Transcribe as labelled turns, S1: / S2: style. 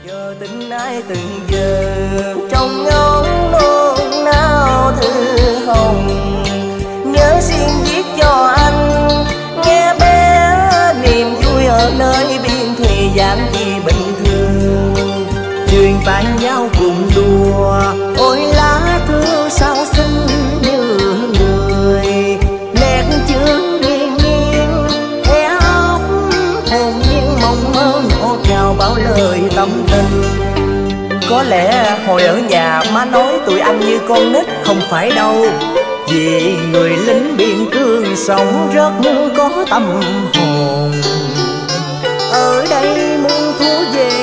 S1: giờ tình ai từng giờ trong ngóng nôn nao thư hồng, nhớ xin viết cho anh nghe bé niềm vui ở nơi biên thùy giản dị bình thường, chuyện tan nhau cùng đùa ôi lá thư sao xinh như người, nét chữ nghiêng nghiêng e óc hồn nhiên mong mơ ngọt ngào bao lời tâm tình. Có lẽ hồi ở nhà má nói tụi anh như con nít, không phải đâu, vì người lính biên cương sống rất có tâm hồn. Ở đây muôn thu về